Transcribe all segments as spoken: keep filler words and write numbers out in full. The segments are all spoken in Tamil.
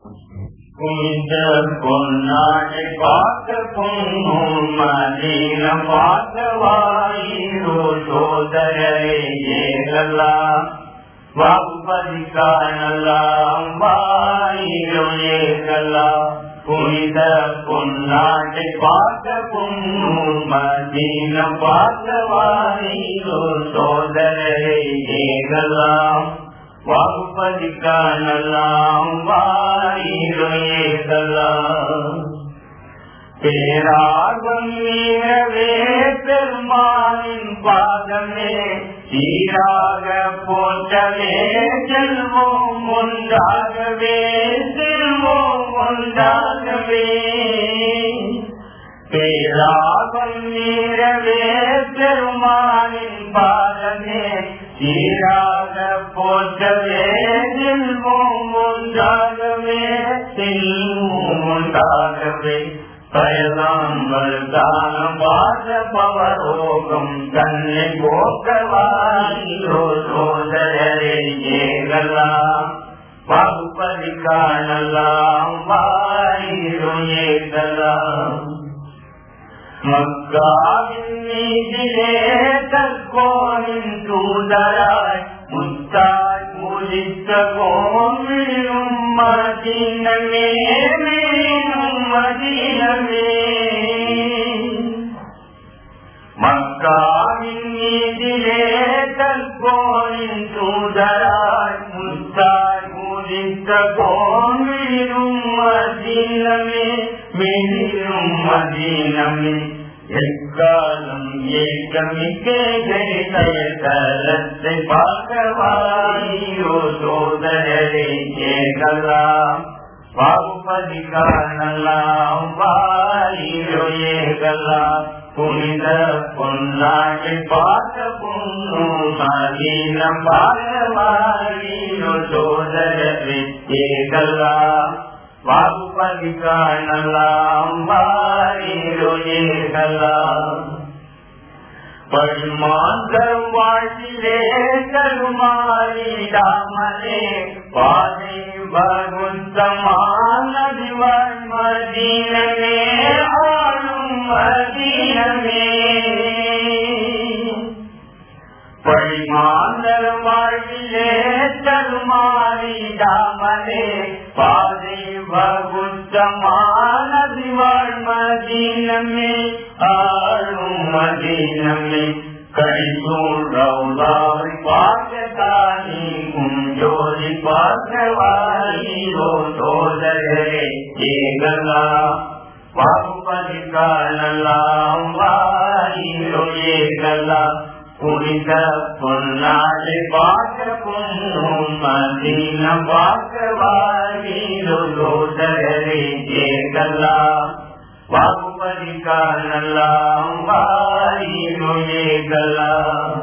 புனித பொன்னாடை பார்க்க பொன்னும் மதீனம் பார்க்க வாயிரோ சோதரரே ஏகலாம் வாபதிக்கானலாம் வாயிரோ ஏகலாம் புனித பொன்னாடை பார்க்க பொன்னும் மதீனம் பார்க்க வாயிரோ சோதரரே ஏகலாம் வாகுபதிக்கானலாம் வாயிரோ ஏகலாம் பேரார்வம் மீறவே பெருமானின் பாதமே சீராக போற்றவே செல்வோம் ஒன்றாகவே செல்வோம் ஒன்றாகவே பேரார்வம் மீறவே பெருமானின் பாதமே சீராக போற்றவே செல்வோம் ஒன்றாகவே செல்வோம் ஒன்றாகவே பயதாங்கள் தானம் பாச பவரோகம் தன்னை போக்கவாயிரோ சோதரரே ஏகலாம் வாகுபதிக்கானலாம் வாயிரோ ஏகலாம் மக்காவின் மீதிலே தற்கோனின் தூதராய் முத்தாய் பூஜித்த கோவிலும் மதீனமே மேலும் மதீனமே மக்காவின் மீதிலே தற்கோனின் தூதராய் முத்தாய் பூஜித்த கோவிலும் மதீனமே மேலும் மதீனமே எக்காலம் ஏக்கமிக்கே ஜெயதயத்தை பார்க்கவாயிரோ சோதரரே ஏகலாம் வாகுபதிக்கானலாம் வாயிரோ ஏகலாம் புனித பொன்னாடை பார்க்க பொன்னும் மதீனம் பார்க்கவாயிரோ சோதரரே ஏகலாம் வாகுபதிக்கானலாம் வாயிரோ ஏகலாம் பரிமாந்தம் வாழ்த்திலே கருமாரிடாமலே பாதை பகுத்தமானதி வாழ் மதீனமே ஆளும் மதீனமே பரிமாந்தம் வாழ்விலே கருமாரிடாமலே பாதை பகுத்தமானதி வாழ் மதீனமே ஆளும் மதீனமே கழிசூழாவை பார்க்கத்தானே குஞ்சோதி பார்க்கவாயிரோ சோதரரே ஏகலாம் வாகுபதிக்கானலாம் வாயிரோ ஏகலாம் புனித பொன்னாடை பார்க்க பொன்னும் மதீனம் பார்க்க வாயிரோ சோதரரே ஏகலாம் வாகுபதிக்கானலாம் வாயிரோ ஏகலாம்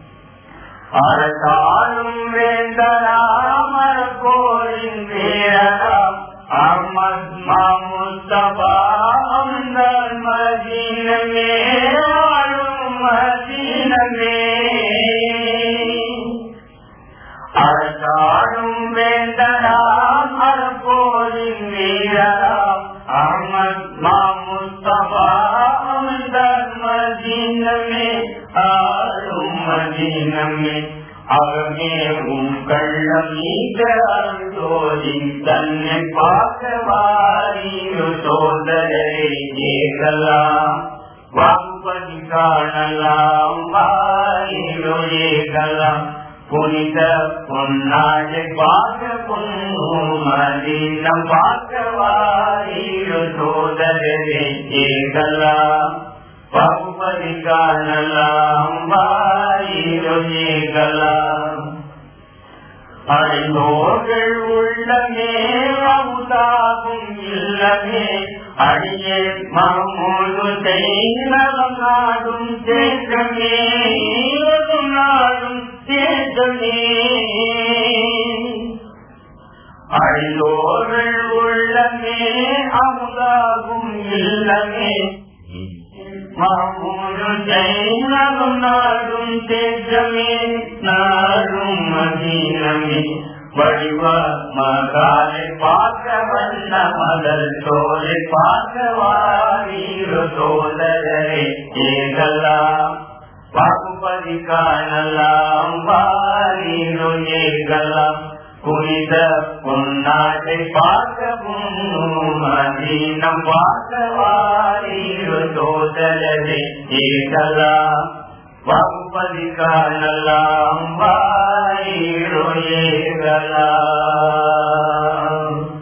அரசாலும் வேந்தராம் அரக்கோரின் வீரராம் அஹ்மத் முஸ்தபா அம்தல் மதீனமே ஆளும் மதீனமே அரசாலும் வேந்தராம் அரக்கோரின் வீரராம் அஹ்மத் முஸ்தபா அம்தல் மதீனமே ஆளும் மதீனமே அவனே உம் கள்ளம் நீக்கி தன்னை பார்க்கவாயிரோ சோதரரே ஏகலாம் வாகுபதிக்கானலாம் வாயிரோ ஏகலாம் புனித பொன்னாடை பார்க்க பொன்னும் மதீனம் பார்க்கவாயிரோ சோதரரே ஏகலாம் வாகுபதிக்கானலாம் வாயிரோ ஏகலாம் அறிந்தோர்கள் உள்ளமே அவுதாகும் இல்லமே அடியே மாமூலு செய்நலம் நாடும் தேற்றமே நாடும் தேற்றமே அறிந்தோர்கள் உள்ளமே அவுதாகும் இல்லமே மாமூலு செய்நலம் நாடும் தேற்றமே நாடும் மதீனமே வடிவ மகாலை பார்க்க வண்ண மலர் தோலை பார்க்கவாரீரு சோதரே ஏகலாம் பாகுபதி காணலாம் வாரீரு ஏகலாம் புனித பொன்னாட்டை பார்க்கவும் மதீனம் பார்க்கவாரீரு சோதரே ஏகலாம் பாகுபதி காணலாம் வாரீரு ஏகலாம்.